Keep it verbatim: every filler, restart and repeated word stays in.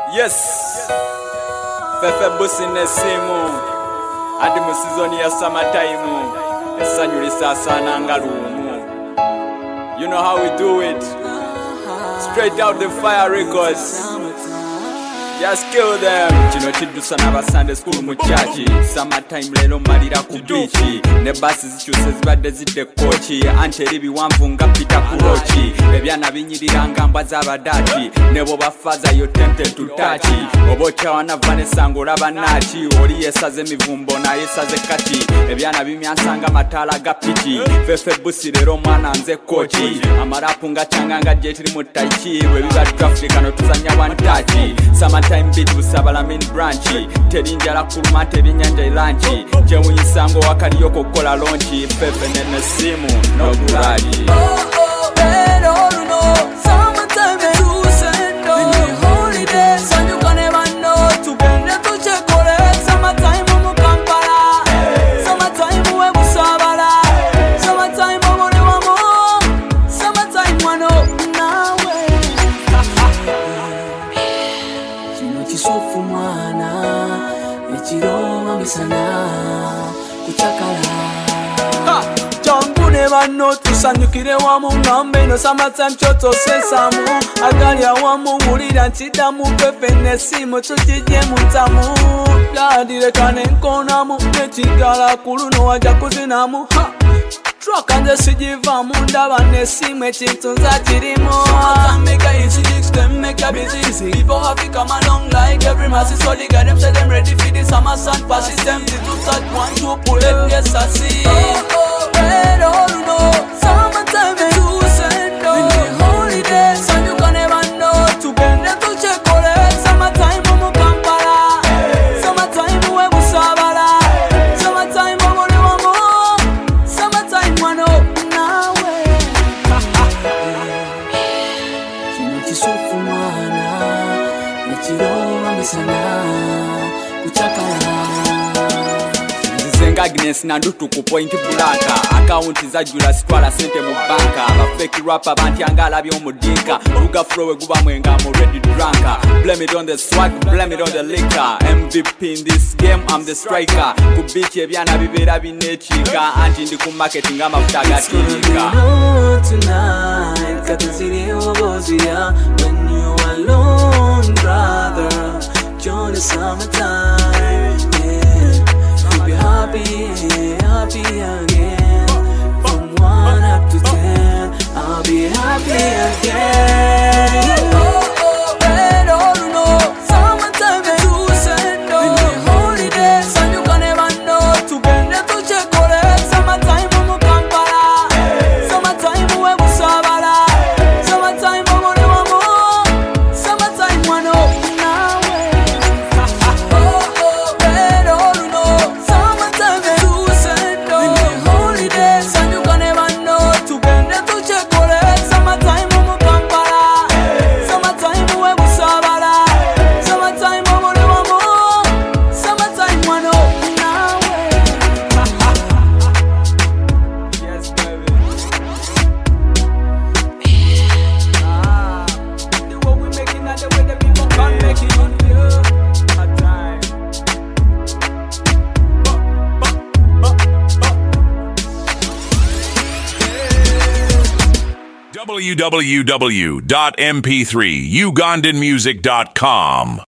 Yes, Fefe Busi Nesimu adi mu season ya summertime esanyulisa sana nga lumu. You know how we do it. Straight out the fire records. Just kill them. Chino chidusa na Sunday school mu church. Summertime lelo malira ku beach. Ne basi zichuse zibadde zidde kochi. Ante libi wanvunga pita kurochi. Ebyana binyirira ngamba z'abadati. Nebo bafaza yo tempted to touch. Obocha wana Vanessa ngolaba nachi. Oli yesaze mivumbo na yesaze kati. Ebyana bimyansanga matala ga piti. Fefe Busi lero mwana nze kochi. Amarapu nga changanga jetiri mu taichi. We biba traffic kano tuzanya one touch. Summertime beat busabala main branchi. Terinjala kuluma tebinyanja ilanchi. Jewu yisango wakali yoko kola launchi. Fefe nene simu no guraji. Oh oh, pero no. Summertime is to send on holidays and you can never know. To bend to check kore. Summertime mu Kampala. Summertime we busabala. Summertime mu liwamo. Summertime wano nawe. Chino chisofu mwana. Echiro misana. Kuchakala. Jambune bano tusanyukire wamu ngambe no summertime choto sesamu agali awamu wulira nchidamu Fefe Nesimu tukije mutamu bladire kane nkonamu nechigala kuluno wajja kuzinamu Truck nze sijivamu ndaba Nesimu ekintu nza kirimo Summertime make a easy chicks them make a busy People have to come along like every mass is solid got them say them ready for the summer sun passes them to touch one two pull it yes I see oh, oh, pero no Summertime is to send on holidays and you can never know to bend to check kore Summertime mu Kampala Summertime we busabala Summertime mu liwamo Summertime wano nawe Chino chisofu mwana Echiro misana kuchakala Zenga Agnes na ndutu ku point bulaka. Account za jula sitwala sente mu banka. Ba fake rapper banti angala byo mudinka. Ruga flow we guba mwenga mu ready drunker. Blame it on the swag, blame it on the liquor. M V P in this game, I'm the striker. Ku beach ebyana bibera binechika. Anti ndi ku marketing amafuta gatirika. Tonight, katazini obozia. When you alone, brother, join the summertime. Yeah, you'll be happy, happy again. From one up to ten, I'll be happy again. Oh oh, pero no, summertime is to send on holidays and you can never know to bend to check kore. Summertime mu Kampala, summertime we busabala, summertime mu liwamo, summertime wano nawe. Oh oh, pero no, summertime is to send on holidays and you can never know to bend to check kore. Summertime mu Kampala, summertime we busabala, summertime mu liwamo, summertime wano nawe. Yes, baby. Ah, the way we making that the way the people can make it. Yeah, a time. w w w dot m p three ugandan music dot com